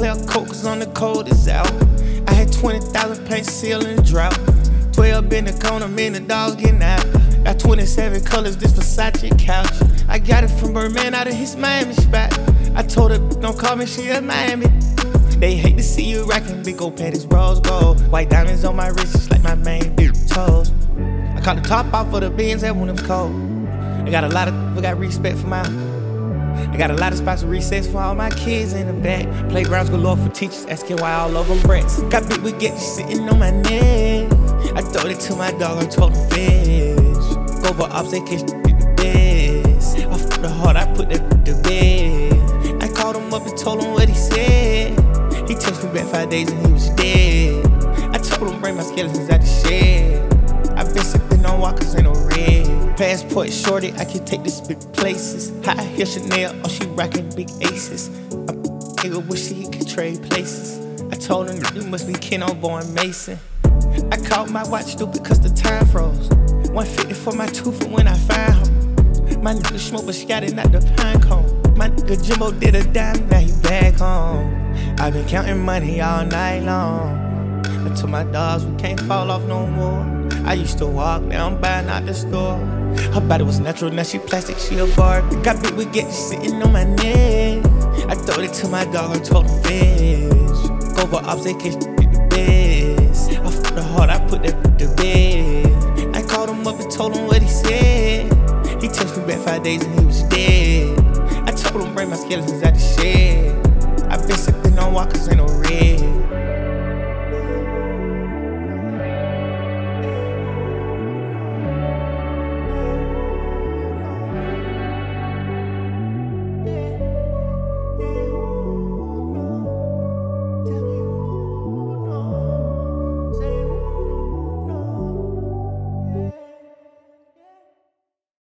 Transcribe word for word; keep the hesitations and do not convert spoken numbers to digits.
player coke cause on the cold is out. I had twenty thousand paint seal in the drought. twelve in the corner, me and the dogs getting out. Got twenty-seven colors, this Versace couch. I got it from Birdman out of his Miami spot. I told her, don't call me, she in Miami. They hate to see you rockin' big old panties, rose gold. White diamonds on my wrist, just like my main big toes. I caught the top off of the Benz that when it was cold. I got a lot of, I got respect for my. I got a lot of spots to recess for all my kids in the back. Playgrounds galore for teachers, asking why all of them brats. Got big with get you sitting on my neck. I throwed it to my dog, I told him fish. Go for ops, they catch the best. I fought the heart, I put that to bed. I called him up and told him what he said. He texted me back five days and he was dead. I told him bring my skeletons out the shed. I've been sipping on walkers, ain't no red. Passport shorty, I can take this big places. High heel Chanel, oh she rockin' big aces. A nigga wish he could trade places. I told him that you must be Ken on born Mason. I called my watch stupid cause the time froze. one fifty for my tooth when I find home. My nigga smoke but scattered not the pine cone. My nigga Jimbo did a dime, now he back home. I been counting money all night long. I told my dogs we can't fall off no more. I used to walk down buying out the store. Her body was natural, now she plastic, she a Barbie. Got big with get you sitting on my neck. I throwed it to my dog, I told him fish. Go for ops, they catch the best. I fought the heart, I put that to bed. I called him up and told him what he said. He texted me back five days and he